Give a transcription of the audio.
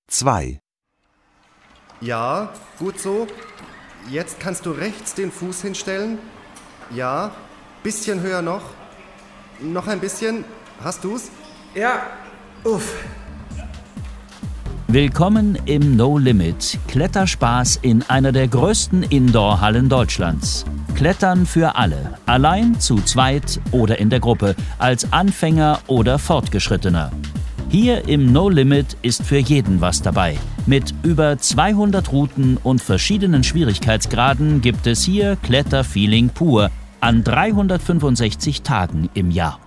2. Ja, gut so. Jetzt kannst du rechts den Fuß hinstellen. Ja, bisschen höher noch. Noch ein bisschen. Hast du's? Ja, uff. Willkommen im No Limit, Kletterspaß in einer der größten Indoor-Hallen Deutschlands. Klettern für alle, allein, zu zweit oder in der Gruppe, als Anfänger oder Fortgeschrittener. Hier im No Limit ist für jeden was dabei. Mit über 200 Routen und verschiedenen Schwierigkeitsgraden gibt es hier Kletterfeeling pur an 365 Tagen im Jahr.